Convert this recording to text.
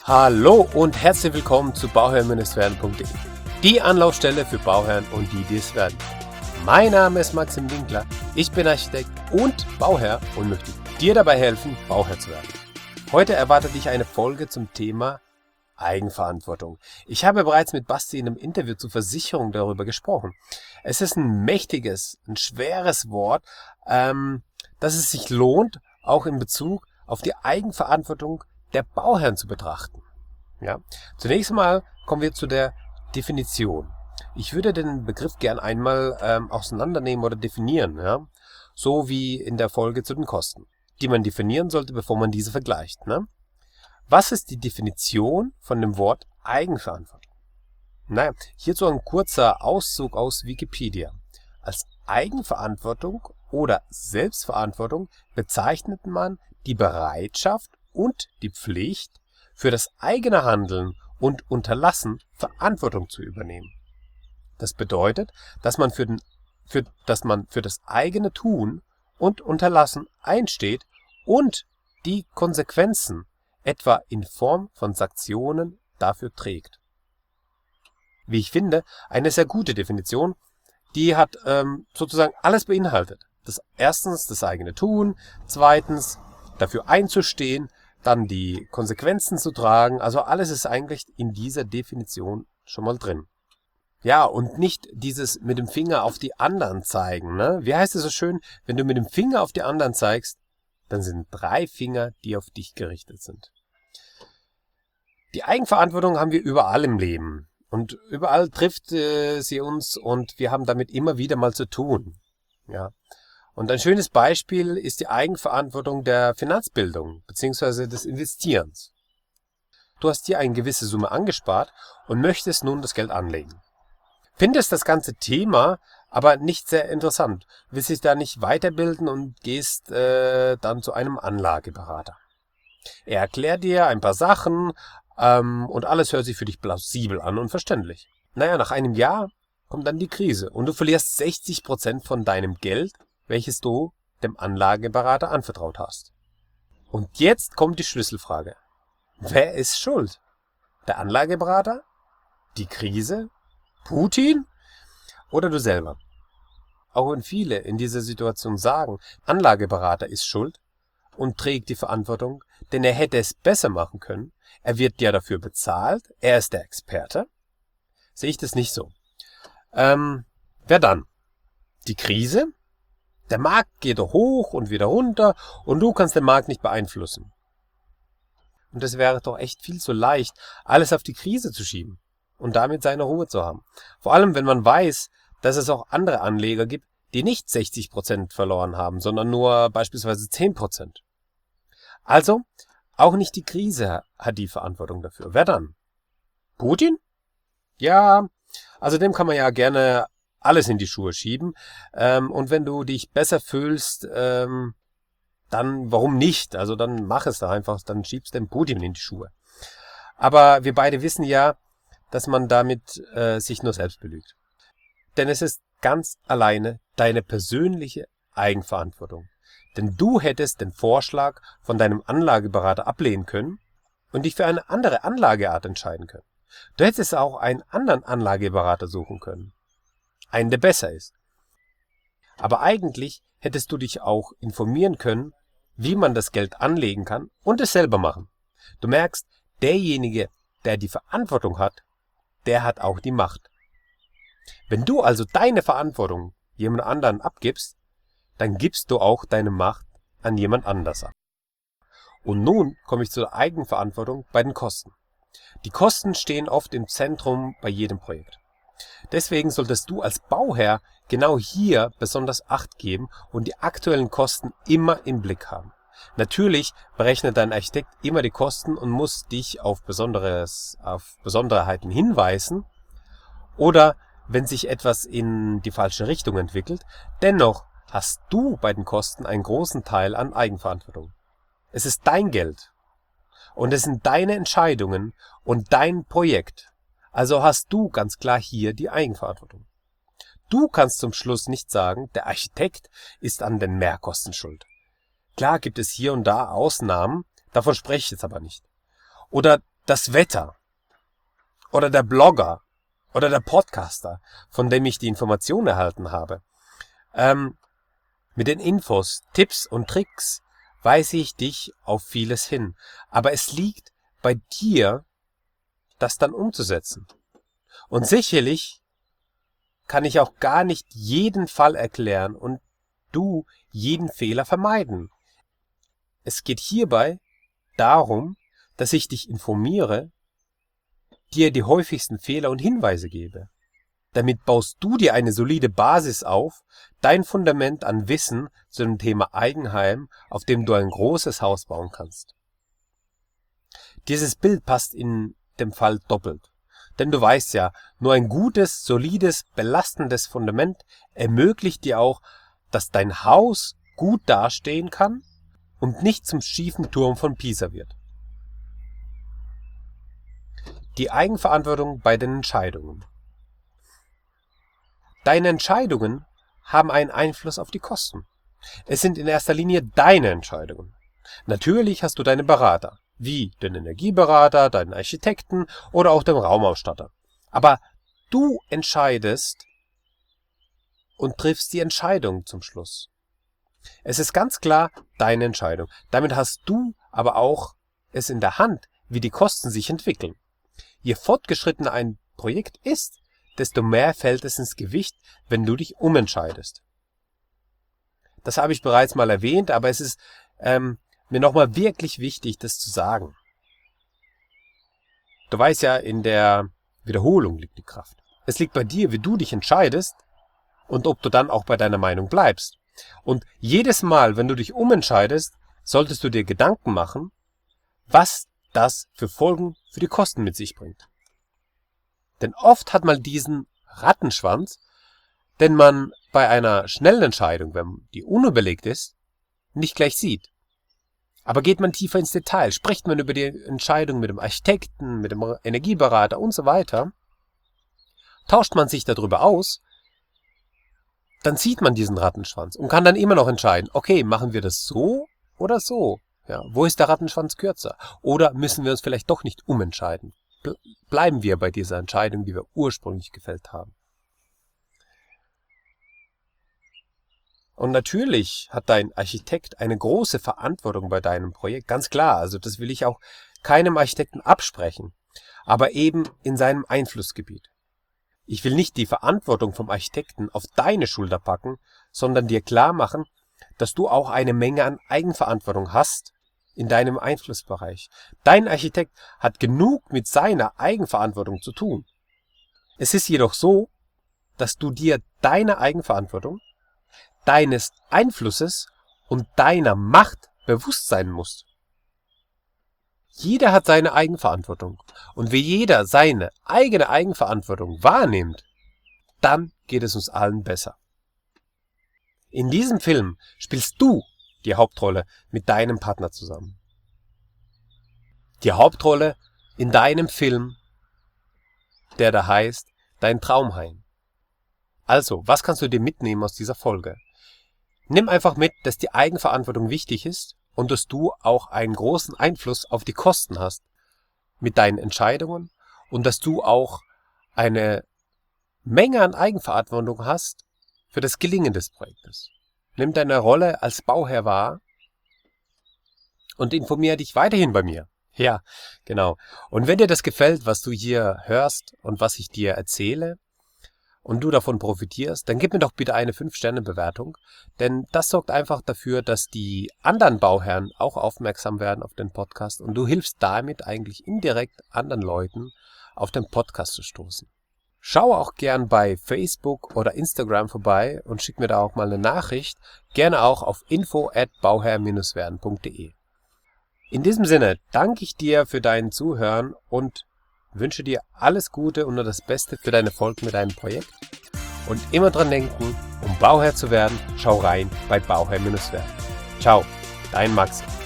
Hallo und herzlich willkommen zu bauherr-werden.de, die Anlaufstelle für Bauherren und die es werden. Mein Name ist Maxim Winkler, ich bin Architekt und Bauherr und möchte dir dabei helfen, Bauherr zu werden. Heute erwartet dich eine Folge zum Thema Eigenverantwortung. Ich habe bereits mit Basti in einem Interview zur Versicherung darüber gesprochen. Es ist ein mächtiges, ein schweres Wort, dass es sich lohnt, auch in Bezug auf die Eigenverantwortung der Bauherren zu betrachten. Ja. Zunächst mal kommen wir zu der Definition. Ich würde den Begriff gern einmal auseinandernehmen oder definieren, ja? So wie in der Folge zu den Kosten, die man definieren sollte, bevor man diese vergleicht. Ne? Was ist die Definition von dem Wort Eigenverantwortung? Naja, hierzu ein kurzer Auszug aus Wikipedia. Als Eigenverantwortung oder Selbstverantwortung bezeichnet man die Bereitschaft und die Pflicht, für das eigene Handeln und Unterlassen Verantwortung zu übernehmen. Das bedeutet, dass man für das eigene Tun und Unterlassen einsteht und die Konsequenzen, etwa in Form von Sanktionen, dafür trägt. Wie ich finde, eine sehr gute Definition, die hat sozusagen alles beinhaltet. Erstens das eigene Tun, zweitens dafür einzustehen, dann die Konsequenzen zu tragen, also alles ist eigentlich in dieser Definition schon mal drin. Ja, und nicht dieses mit dem Finger auf die anderen zeigen. Ne? Wie heißt es so schön, wenn du mit dem Finger auf die anderen zeigst, dann sind 3 Finger, die auf dich gerichtet sind. Die Eigenverantwortung haben wir überall im Leben und überall trifft sie uns und wir haben damit immer wieder mal zu tun. Ja. Und ein schönes Beispiel ist die Eigenverantwortung der Finanzbildung bzw. des Investierens. Du hast dir eine gewisse Summe angespart und möchtest nun das Geld anlegen. Findest das ganze Thema aber nicht sehr interessant, willst dich da nicht weiterbilden und gehst dann zu einem Anlageberater. Er erklärt dir ein paar Sachen und alles hört sich für dich plausibel an und verständlich. Naja, nach einem Jahr kommt dann die Krise und du verlierst 60% von deinem Geld, welches du dem Anlageberater anvertraut hast. Und jetzt kommt die Schlüsselfrage. Wer ist schuld? Der Anlageberater? Die Krise? Putin? Oder du selber? Auch wenn viele in dieser Situation sagen, Anlageberater ist schuld und trägt die Verantwortung, denn er hätte es besser machen können, er wird ja dafür bezahlt, er ist der Experte, sehe ich das nicht so. Wer dann? Die Krise? Der Markt geht hoch und wieder runter und du kannst den Markt nicht beeinflussen. Und es wäre doch echt viel zu leicht, alles auf die Krise zu schieben und damit seine Ruhe zu haben. Vor allem, wenn man weiß, dass es auch andere Anleger gibt, die nicht 60% verloren haben, sondern nur beispielsweise 10%. Also, auch nicht die Krise hat die Verantwortung dafür. Wer dann? Putin? Ja, also dem kann man ja gerne alles in die Schuhe schieben. Und wenn du dich besser fühlst, dann warum nicht? Also dann mach es da einfach, dann schiebst dem Putin in die Schuhe. Aber wir beide wissen ja, dass man damit sich nur selbst belügt. Denn es ist ganz alleine deine persönliche Eigenverantwortung. Denn du hättest den Vorschlag von deinem Anlageberater ablehnen können und dich für eine andere Anlageart entscheiden können. Du hättest auch einen anderen Anlageberater suchen können. Einen, der besser ist. Aber eigentlich hättest du dich auch informieren können, wie man das Geld anlegen kann und es selber machen. Du merkst, derjenige, der die Verantwortung hat, der hat auch die Macht. Wenn du also deine Verantwortung jemand anderen abgibst, dann gibst du auch deine Macht an jemand anders ab. Und nun komme ich zur Eigenverantwortung bei den Kosten. Die Kosten stehen oft im Zentrum bei jedem Projekt. Deswegen solltest du als Bauherr genau hier besonders Acht geben und die aktuellen Kosten immer im Blick haben. Natürlich berechnet dein Architekt immer die Kosten und muss dich auf Besonderheiten hinweisen oder wenn sich etwas in die falsche Richtung entwickelt. Dennoch hast du bei den Kosten einen großen Teil an Eigenverantwortung. Es ist dein Geld und es sind deine Entscheidungen und dein Projekt. Also hast du ganz klar hier die Eigenverantwortung. Du kannst zum Schluss nicht sagen, der Architekt ist an den Mehrkosten schuld. Klar gibt es hier und da Ausnahmen, davon spreche ich jetzt aber nicht. Oder das Wetter oder der Blogger oder der Podcaster, von dem ich die Informationen erhalten habe. Mit den Infos, Tipps und Tricks weise ich dich auf vieles hin. Aber es liegt bei dir, das dann umzusetzen. Und sicherlich kann ich auch gar nicht jeden Fall erklären und du jeden Fehler vermeiden. Es geht hierbei darum, dass ich dich informiere, dir die häufigsten Fehler und Hinweise gebe. Damit baust du dir eine solide Basis auf, dein Fundament an Wissen zu dem Thema Eigenheim, auf dem du ein großes Haus bauen kannst. Dieses Bild passt in dem Fall doppelt. Denn du weißt ja, nur ein gutes, solides, belastendes Fundament ermöglicht dir auch, dass dein Haus gut dastehen kann und nicht zum schiefen Turm von Pisa wird. Die Eigenverantwortung bei den Entscheidungen. Deine Entscheidungen haben einen Einfluss auf die Kosten. Es sind in erster Linie deine Entscheidungen. Natürlich hast du deine Berater, wie den Energieberater, deinen Architekten oder auch den Raumausstatter. Aber du entscheidest und triffst die Entscheidung zum Schluss. Es ist ganz klar deine Entscheidung. Damit hast du aber auch es in der Hand, wie die Kosten sich entwickeln. Je fortgeschrittener ein Projekt ist, desto mehr fällt es ins Gewicht, wenn du dich umentscheidest. Das habe ich bereits mal erwähnt, aber es ist mir nochmal wirklich wichtig, das zu sagen. Du weißt ja, in der Wiederholung liegt die Kraft. Es liegt bei dir, wie du dich entscheidest und ob du dann auch bei deiner Meinung bleibst. Und jedes Mal, wenn du dich umentscheidest, solltest du dir Gedanken machen, was das für Folgen für die Kosten mit sich bringt. Denn oft hat man diesen Rattenschwanz, den man bei einer schnellen Entscheidung, wenn die unüberlegt ist, nicht gleich sieht. Aber geht man tiefer ins Detail, spricht man über die Entscheidung mit dem Architekten, mit dem Energieberater und so weiter, tauscht man sich darüber aus, dann sieht man diesen Rattenschwanz und kann dann immer noch entscheiden, okay, machen wir das so oder so? Ja, wo ist der Rattenschwanz kürzer? Oder müssen wir uns vielleicht doch nicht umentscheiden? Bleiben wir bei dieser Entscheidung, die wir ursprünglich gefällt haben. Und natürlich hat dein Architekt eine große Verantwortung bei deinem Projekt, ganz klar. Also das will ich auch keinem Architekten absprechen, aber eben in seinem Einflussgebiet. Ich will nicht die Verantwortung vom Architekten auf deine Schulter packen, sondern dir klar machen, dass du auch eine Menge an Eigenverantwortung hast in deinem Einflussbereich. Dein Architekt hat genug mit seiner Eigenverantwortung zu tun. Es ist jedoch so, dass du dir deiner Eigenverantwortung, deines Einflusses und deiner Macht bewusst sein musst. Jeder hat seine Eigenverantwortung. Und wenn jeder seine eigene Eigenverantwortung wahrnimmt, dann geht es uns allen besser. In diesem Film spielst du die Hauptrolle mit deinem Partner zusammen. Die Hauptrolle in deinem Film, der da heißt Dein Traumheim. Also, was kannst du dir mitnehmen aus dieser Folge? Nimm einfach mit, dass die Eigenverantwortung wichtig ist und dass du auch einen großen Einfluss auf die Kosten hast mit deinen Entscheidungen und dass du auch eine Menge an Eigenverantwortung hast für das Gelingen des Projektes. Nimm deine Rolle als Bauherr wahr und informiere dich weiterhin bei mir. Ja, genau. Und wenn dir das gefällt, was du hier hörst und was ich dir erzähle und du davon profitierst, dann gib mir doch bitte eine 5-Sterne-Bewertung, denn das sorgt einfach dafür, dass die anderen Bauherren auch aufmerksam werden auf den Podcast und du hilfst damit eigentlich indirekt anderen Leuten auf den Podcast zu stoßen. Schau auch gern bei Facebook oder Instagram vorbei und schick mir da auch mal eine Nachricht, gerne auch auf info@bauherr-werden.de. In diesem Sinne danke ich dir für dein Zuhören und wünsche dir alles Gute und nur das Beste für deinen Erfolg mit deinem Projekt. Und immer dran denken, um Bauherr zu werden, schau rein bei Bauherr-werden. Ciao, dein Max.